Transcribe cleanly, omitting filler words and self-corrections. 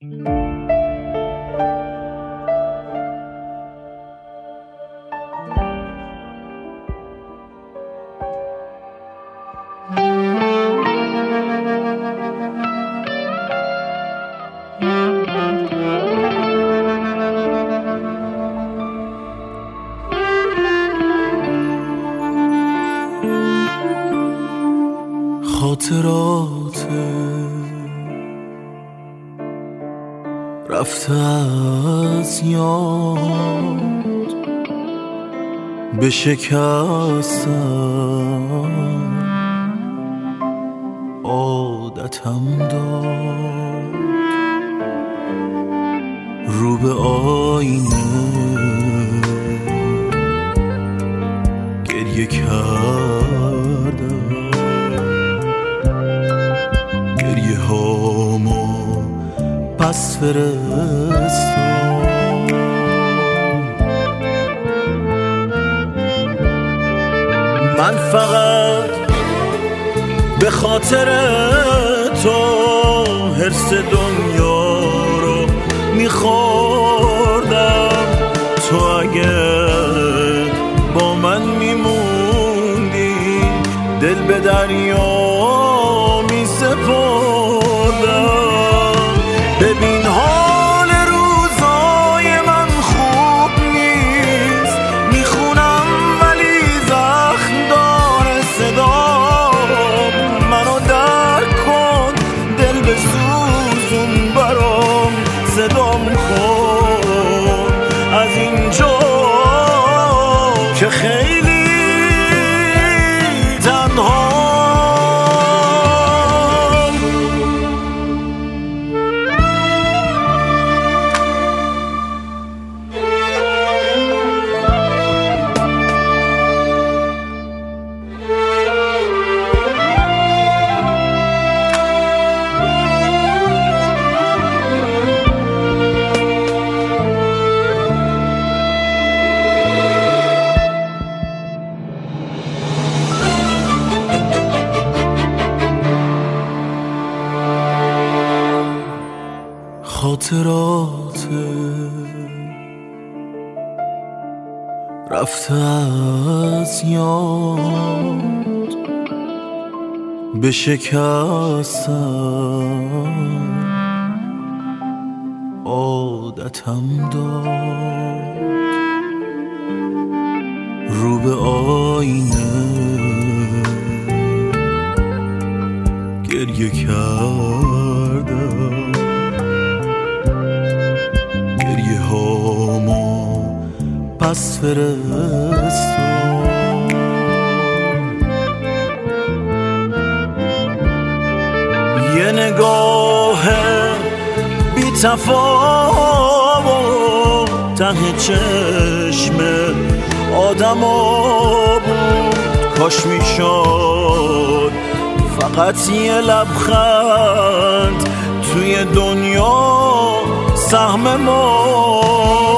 خاطرات رفته از یاد به شکستن عادتم داد، رو به آینه گریه کردم، گریه هامو پس فرستم. من فقط به خاطر تو حرص دنیا رو میخوردم. تو اگه با من میموندی دل به دریا میسپردم. ببین حال روزای من خوب نیست، میخونم ولی زخم داره صدام. منو درک کن، دل بسوزون برام، صدام کن از اینجا که خیلی تنها. خاطرات رفته از یاد به شکستن عادتم داد، رو به آینه گریه کردم، گریه هامو پس فرستم. یه نگاه بی تفاوت ته چشم آدما بود. کاش میشد فقط یه لبخند توی دنیا سهم ما